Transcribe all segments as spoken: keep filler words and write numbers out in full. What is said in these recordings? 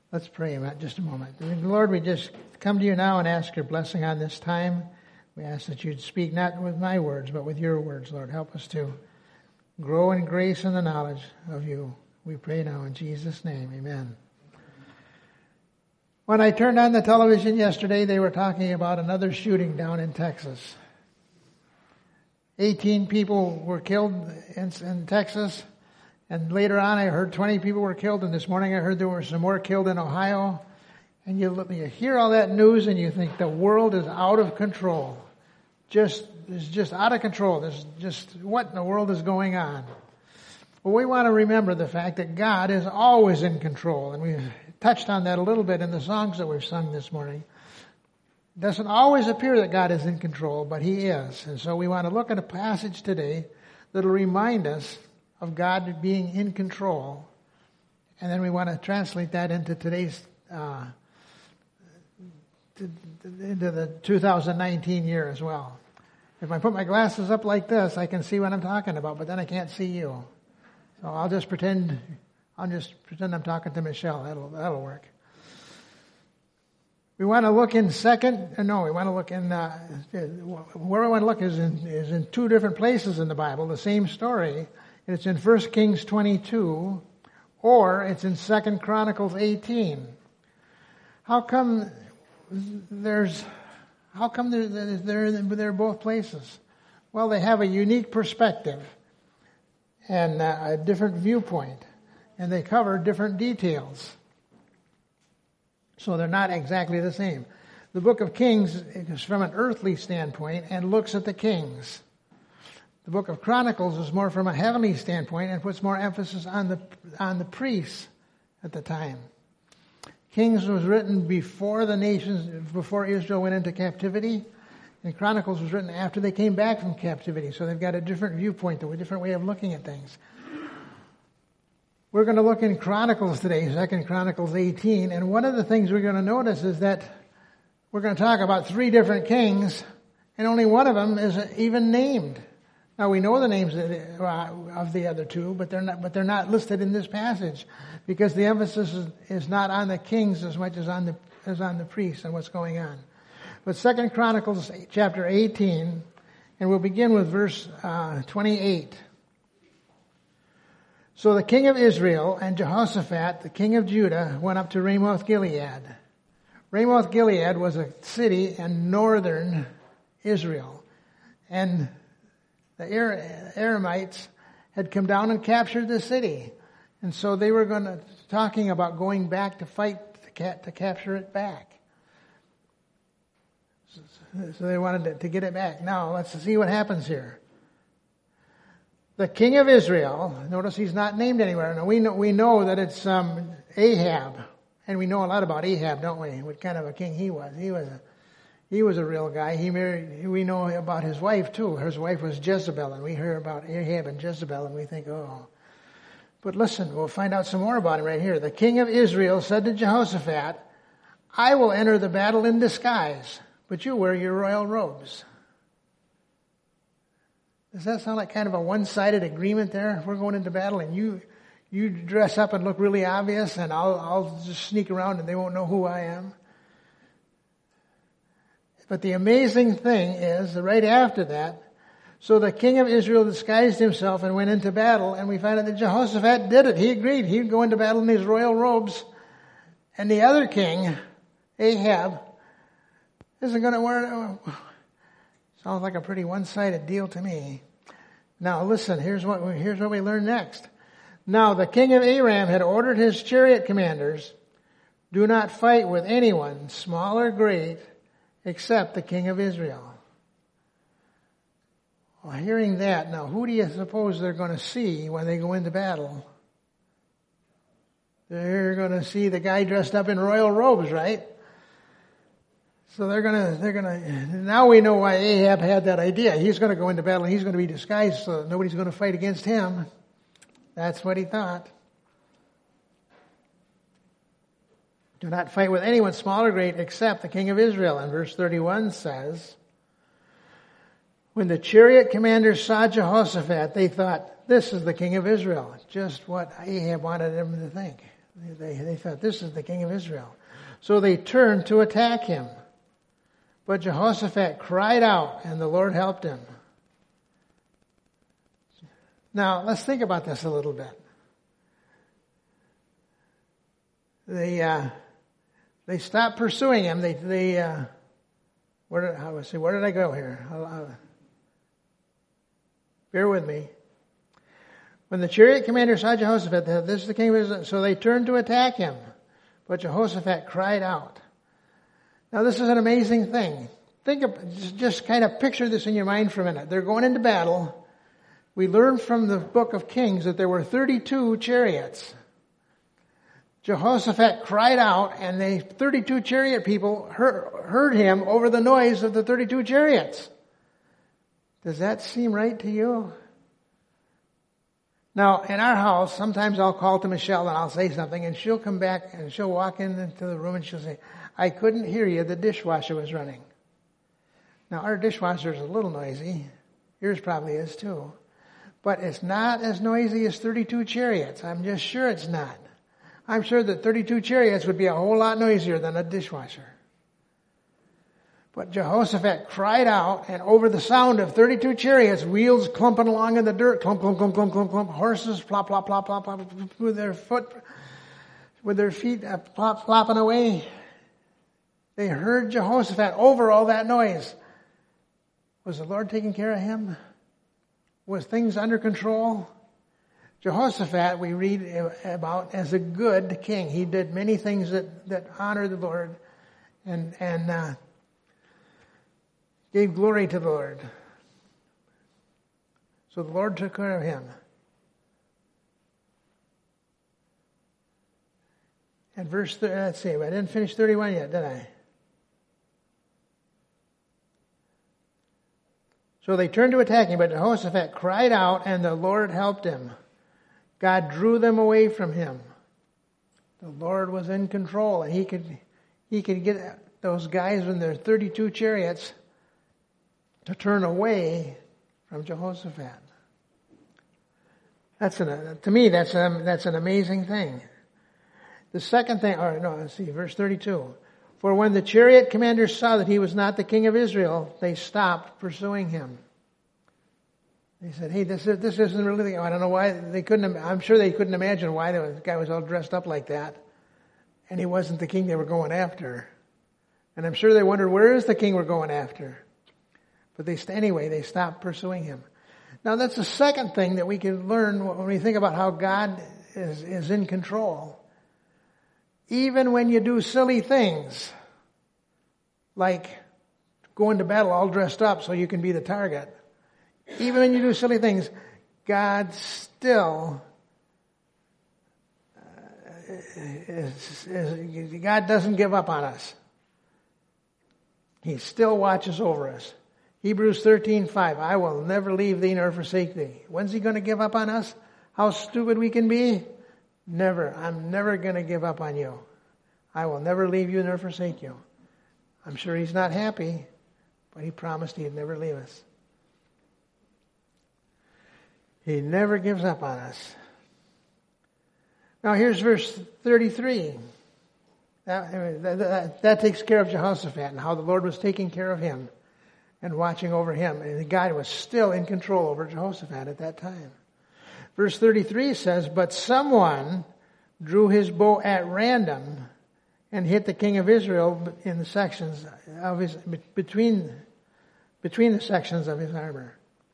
Let's pray about just a moment. Lord, we just come to you now and ask your blessing on this time. We ask that you'd speak not with my words, but with your words, Lord. Help us to grow in grace and the knowledge of you. We pray now in Jesus' name. Amen. When I turned on the television yesterday, they were talking about another shooting down in Texas. eighteen people were killed in, in Texas. And later on, I heard twenty people were killed, and this morning I heard there were some more killed in Ohio. And you, you hear all that news, and you think the world is out of control. Just, it's just out of control. There's just, what in the world is going on? Well, we want to remember the fact that God is always in control, and we touched on that a little bit in the songs that we've sung this morning. It doesn't always appear that God is in control, but He is. And so we want to look at a passage today that will remind us of God being in control. And then we want to translate that into today's, uh, to, into the two thousand nineteen year as well. If I put my glasses up like this, I can see what I'm talking about, but then I can't see you. So I'll just pretend, I'll just pretend I'm talking to Michelle. That'll, that'll work. We want to look in second, no, we want to look in, uh, where we want to look is in, is in two different places in the Bible, the same story. It's in First Kings twenty-two, or it's in Second Chronicles eighteen. How come there's, how come they're, they're, they're both places? Well, they have a unique perspective and a different viewpoint, and they cover different details. So they're not exactly the same. The book of Kings is from an earthly standpoint and looks at the kings. The book of Chronicles is more from a heavenly standpoint and puts more emphasis on the on the priests at the time. Kings was written before the nations, before Israel went into captivity, and Chronicles was written after they came back from captivity. So they've got a different viewpoint, a different way of looking at things. We're going to look in Chronicles today, Second Chronicles eighteen, and one of the things we're going to notice is that we're going to talk about three different kings, and only one of them is even named. Now we know the names of the other two, but they're not. But they're not listed in this passage because the emphasis is, is not on the kings as much as on the as on the priests and what's going on. But Second Chronicles chapter eighteen, and we'll begin with verse uh, twenty-eight. So the king of Israel and Jehoshaphat, the king of Judah, went up to Ramoth Gilead. Ramoth Gilead was a city in northern Israel, and the Aramites had come down and captured the city. And so they were going to, talking about going back to fight to, ca- to capture it back. So, so they wanted to, to get it back. Now, let's see what happens here. The king of Israel, notice he's not named anywhere. Now, we know, we know that it's um, Ahab. And we know a lot about Ahab, don't we? What kind of a king he was. He was a He was a real guy. He married, we know about his wife too. His wife was Jezebel, and we hear about Ahab and Jezebel, and we think, oh. But listen, we'll find out some more about him right here. The king of Israel said to Jehoshaphat, I will enter the battle in disguise, but you wear your royal robes. Does that sound like kind of a one-sided agreement there? If we're going into battle and you you dress up and look really obvious, and I'll I'll just sneak around and they won't know who I am. But the amazing thing is, right after that, so the king of Israel disguised himself and went into battle, and we find out that Jehoshaphat did it. He agreed. He'd go into battle in his royal robes. And the other king, Ahab, isn't going to wear it. Sounds like a pretty one-sided deal to me. Now listen, here's what we, here's what we learn next. Now the king of Aram had ordered his chariot commanders, do not fight with anyone, small or great, except the king of Israel. Well, hearing that, now who do you suppose they're going to see when they go into battle? They're going to see the guy dressed up in royal robes, right? So they're going to, they're going to, now we know why Ahab had that idea. He's going to go into battle and he's going to be disguised so that nobody's going to fight against him. That's what he thought. Do not fight with anyone, small or great, except the king of Israel. And verse thirty-one says, when the chariot commanders saw Jehoshaphat, they thought, this is the king of Israel. Just what Ahab wanted them to think. They, they thought, this is the king of Israel. So they turned to attack him. But Jehoshaphat cried out, and the Lord helped him. Now, let's think about this a little bit. They uh, they stopped pursuing him. They they uh, where did I was see where did I go here? I'll, I'll, bear with me. When the chariot commander saw Jehoshaphat, they said, this is the king of Israel. So they turned to attack him, but Jehoshaphat cried out. Now, this is an amazing thing. Think of, just, just kind of picture this in your mind for a minute. They're going into battle. We learned from the book of Kings that there were thirty-two chariots. Jehoshaphat cried out, and the thirty-two chariot people heard, heard him over the noise of the thirty-two chariots. Does that seem right to you? Now, in our house, sometimes I'll call to Michelle and I'll say something, and she'll come back and she'll walk into the room and she'll say, I couldn't hear you, the dishwasher was running. Now, our dishwasher is a little noisy. Yours probably is too. But it's not as noisy as thirty-two chariots. I'm just sure it's not. I'm sure that thirty-two chariots would be a whole lot noisier than a dishwasher. But Jehoshaphat cried out, and over the sound of thirty-two chariots, wheels clumping along in the dirt, clump, clump, clump, clump, clump, clump, horses plop, plop, plop, plop, plop, with their foot, with their feet uh, plop, flopping away. They heard Jehoshaphat over all that noise. Was the Lord taking care of him? Was things under control? Jehoshaphat, we read about as a good king. He did many things that, that honored the Lord and, and uh, gave glory to the Lord. So the Lord took care of him. And verse, thirty, let's see, I didn't finish thirty-one yet, did I? So they turned to attack him, but Jehoshaphat cried out, and the Lord helped him. God drew them away from him. The Lord was in control, and he could he could get those guys in their thirty-two chariots to turn away from Jehoshaphat. That's an, to me, that's an, that's an amazing thing. The second thing, or no, let's see, verse thirty-two. For when the chariot commanders saw that he was not the king of Israel, they stopped pursuing him. They said, hey, this, is, this isn't really, I don't know why they couldn't, I'm sure they couldn't imagine why the guy was all dressed up like that. And he wasn't the king they were going after. And I'm sure they wondered, where is the king we're going after? But they, anyway, they stopped pursuing him. Now that's the second thing that we can learn when we think about how God is, is in control. Even when you do silly things, like going to battle all dressed up so you can be the target. Even when you do silly things, God still, uh, is, is, God doesn't give up on us. He still watches over us. Hebrews thirteen five, I will never leave thee nor forsake thee. When's he going to give up on us? How stupid we can be? Never. I'm never going to give up on you. I will never leave you nor forsake you. I'm sure he's not happy, but he promised he'd never leave us. He never gives up on us. Now here's verse thirty-three. That, that, that, that takes care of Jehoshaphat and how the Lord was taking care of him and watching over him. And God was still in control over Jehoshaphat at that time. Verse thirty-three says, but someone drew his bow at random and hit the king of Israel in the sections of his, between, between the sections of his armor.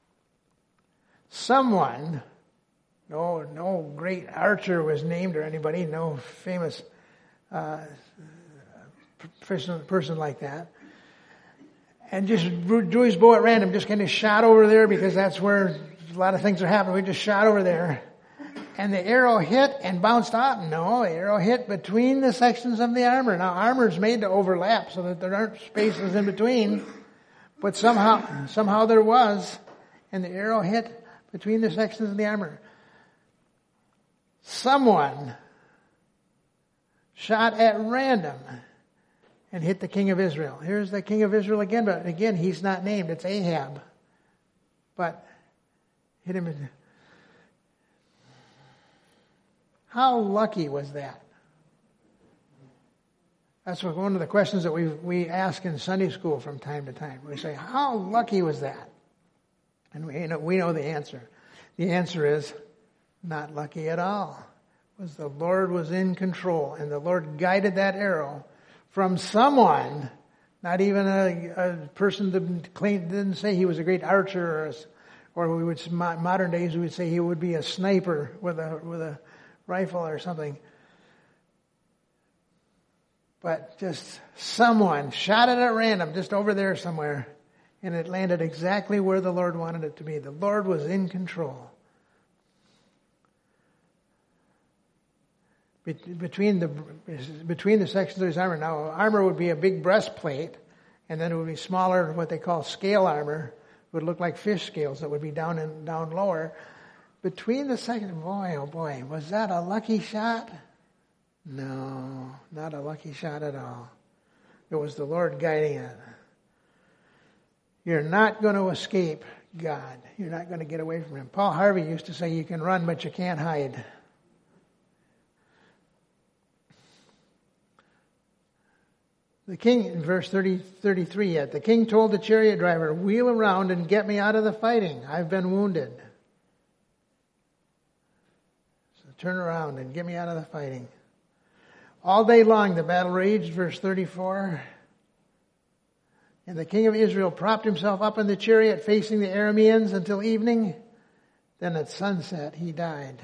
Someone, no, no great archer was named or anybody, no famous uh, person, person like that, and just drew his bow at random, just kind of shot over there because that's where a lot of things are happening. We just shot over there. And the arrow hit and bounced off. No, the arrow hit between the sections of the armor. Now, armor is made to overlap so that there aren't spaces in between. But somehow, somehow there was. And the arrow hit between the sections of the armor. Someone shot at random and hit the king of Israel. Here's the king of Israel again, but again, he's not named. It's Ahab. But hit him in. How lucky was that? That's what, one of the questions that we we ask in Sunday school from time to time. We say, how lucky was that? And we know, we know the answer. The answer is not lucky at all. It was the Lord was in control, and the Lord guided that arrow from someone, not even a, a person that claimed, didn't say he was a great archer, or, a, or we would modern days we would say he would be a sniper with a with a rifle or something. But just someone shot it at random, just over there somewhere, and it landed exactly where the Lord wanted it to be. The Lord was in control. Between the between the sections of his armor, now armor would be a big breastplate, and then it would be smaller, what they call scale armor. It would look like fish scales that would be down and down lower. Between the second, boy, oh boy, was that a lucky shot? No, not a lucky shot at all. It was the Lord guiding it. You're not going to escape God. You're not going to get away from Him. Paul Harvey used to say, you can run, but you can't hide. The king, in verse thirty, thirty-three yet, the king told the chariot driver, wheel around and get me out of the fighting. I've been wounded. So turn around and get me out of the fighting. All day long the battle raged, verse thirty-four. And the king of Israel propped himself up in the chariot facing the Arameans until evening. Then at sunset he died.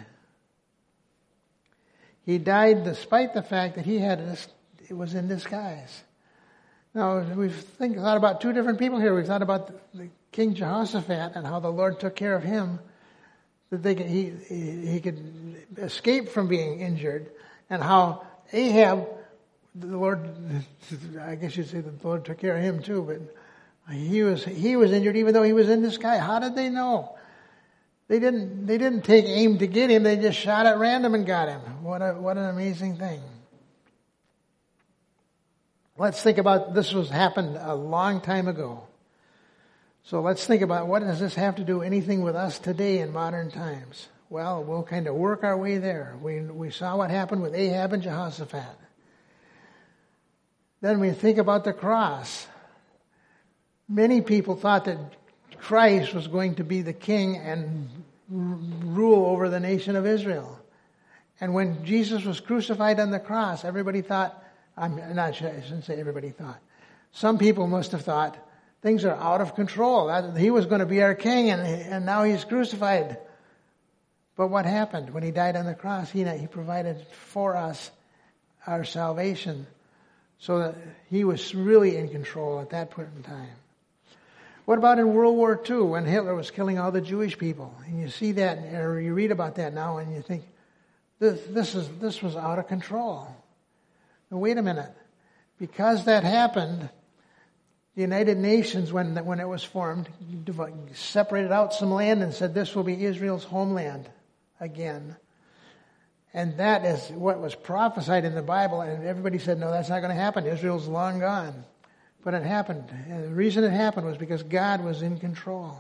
He died despite the fact that he had this, it was in disguise. Now, we've think, thought about two different people here. We've thought about the, the King Jehoshaphat and how the Lord took care of him, that they could, he, he could escape from being injured, and how Ahab, the Lord, I guess you'd say the Lord took care of him too, but he was he was injured even though he was in the sky. How did they know? They didn't they didn't take aim to get him. They just shot at random and got him. What a what an amazing thing. Let's think about, this was happened a long time ago. So let's think about, what does this have to do anything with us today in modern times? Well, we'll kind of work our way there. We we saw what happened with Ahab and Jehoshaphat. Then we think about the cross. Many people thought that Christ was going to be the king and rule over the nation of Israel. And when Jesus was crucified on the cross, everybody thought, I'm not sure, I shouldn't say everybody thought. Some people must have thought things are out of control. That he was going to be our king, and and now he's crucified. But what happened when he died on the cross? He he provided for us our salvation, so that he was really in control at that point in time. What about in World War Two when Hitler was killing all the Jewish people? And you see that, or you read about that now, and you think this this is this was out of control. Now, wait a minute. Because that happened, the United Nations, when when it was formed, separated out some land and said this will be Israel's homeland again. And that is what was prophesied in the Bible, and everybody said, no, that's not going to happen. Israel's long gone. But it happened. And the reason it happened was because God was in control.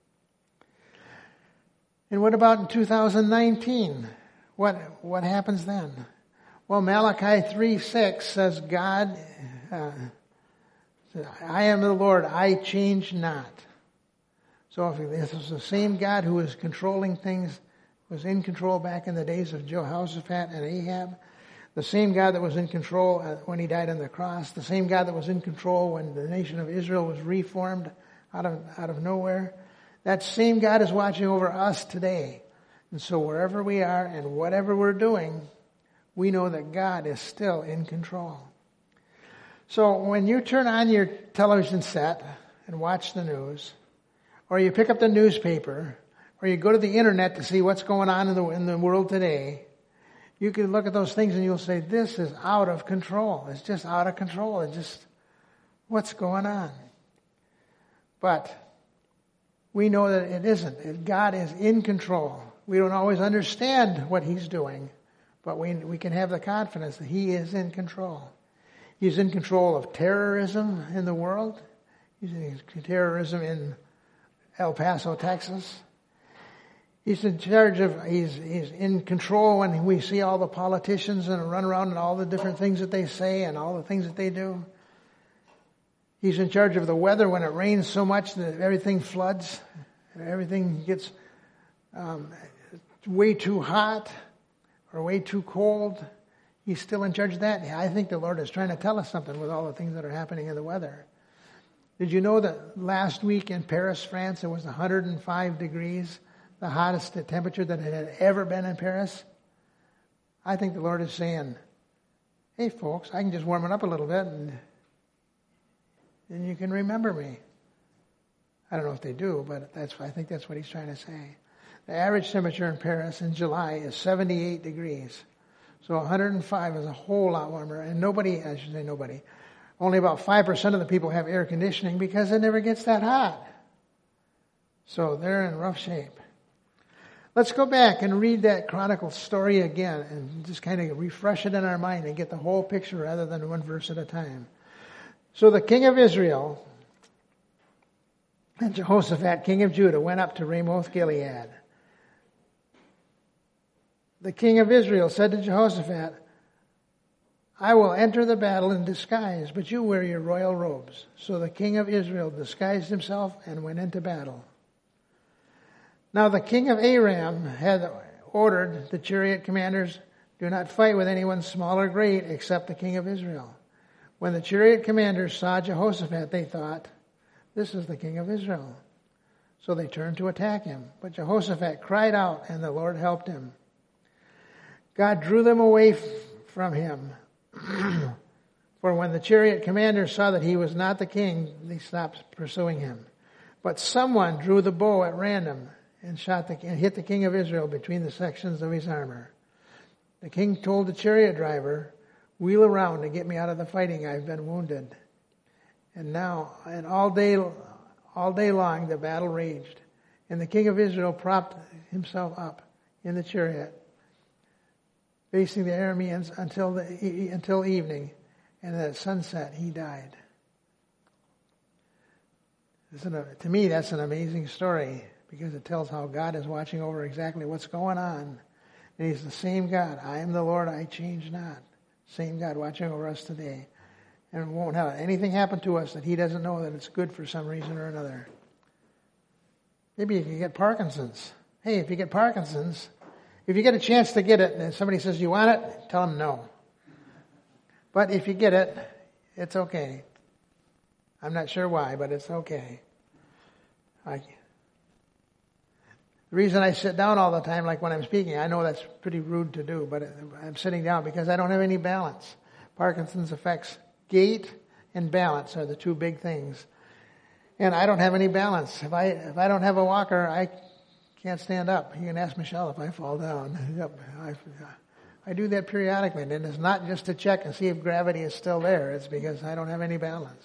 And what about in two thousand nineteen? What what happens then? Well, Malachi three six says, God, uh, I am the Lord, I change not. So if this was the same God who was controlling things, was in control back in the days of Jehoshaphat and Ahab, the same God that was in control when he died on the cross, the same God that was in control when the nation of Israel was reformed out of out of nowhere, that same God is watching over us today. And so wherever we are and whatever we're doing, we know that God is still in control. So when you turn on your television set and watch the news, or you pick up the newspaper, or you go to the internet to see what's going on in the in the world today, you can look at those things and you'll say, this is out of control. It's just out of control. It's just, what's going on? But we know that it isn't. God is in control. We don't always understand what He's doing, but we we can have the confidence that He is in control. He's in control of terrorism in the world. He's in terrorism in El Paso, Texas. He's in charge of, he's, he's in control when we see all the politicians and run around and all the different things that they say and all the things that they do. He's in charge of the weather when it rains so much that everything floods. And everything gets um, way too hot or way too cold. He's still in charge of that. I think the Lord is trying to tell us something with all the things that are happening in the weather. Did you know that last week in Paris, France, it was one hundred five degrees, the hottest temperature that it had ever been in Paris? I think the Lord is saying, hey folks, I can just warm it up a little bit and then you can remember me. I don't know if they do, but that's I think that's what he's trying to say. The average temperature in Paris in July is seventy-eight degrees. So one hundred five is a whole lot warmer. And nobody, I should say nobody, only about five percent of the people have air conditioning because it never gets that hot. So they're in rough shape. Let's go back and read that Chronicles story again and just kind of refresh it in our mind and get the whole picture rather than one verse at a time. So the king of Israel and Jehoshaphat, king of Judah, went up to Ramoth Gilead. The king of Israel said to Jehoshaphat, I will enter the battle in disguise, but you wear your royal robes. So the king of Israel disguised himself and went into battle. Now the king of Aram had ordered the chariot commanders, do not fight with anyone small or great except the king of Israel. When the chariot commanders saw Jehoshaphat, they thought, this is the king of Israel. So they turned to attack him. But Jehoshaphat cried out, and the Lord helped him. God drew them away f- from him. For when the chariot commanders saw that he was not the king, they stopped pursuing him. But someone drew the bow at random and shot the, and hit the king of Israel between the sections of his armor. The king told the chariot driver, wheel around and get me out of the fighting. I've been wounded. And now, and all day, all day long, the battle raged. And the king of Israel propped himself up in the chariot, facing the Arameans until the until evening. And at sunset, he died. Isn't it, to me, that's an amazing story because it tells how God is watching over exactly what's going on. And he's the same God. I am the Lord, I change not. Same God watching over us today. And won't have anything happen to us that he doesn't know that it's good for some reason or another. Maybe you can get Parkinson's. Hey, if you get Parkinson's, if you get a chance to get it and somebody says, do you want it? Tell them no. But if you get it, it's okay. I'm not sure why, but it's okay. I, the reason I sit down all the time, like when I'm speaking, I know that's pretty rude to do, but I'm sitting down because I don't have any balance. Parkinson's affects gait and balance are the two big things. And I don't have any balance. If I if I don't have a walker, I can't stand up. You can ask Michelle if I fall down. Yep, I, I do that periodically, and it's not just to check and see if gravity is still there. It's because I don't have any balance.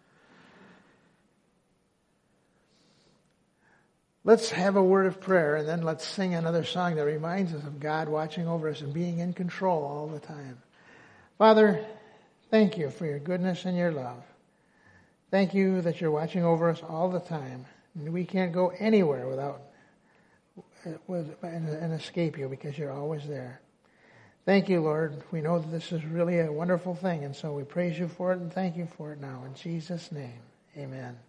Let's have a word of prayer, and then let's sing another song that reminds us of God watching over us and being in control all the time. Father, thank you for your goodness and your love. Thank you that you're watching over us all the time. And we can't go anywhere without with, and, and escape you because you're always there. Thank you, Lord. We know that this is really a wonderful thing, and so we praise you for it and thank you for it now. In Jesus' name, amen.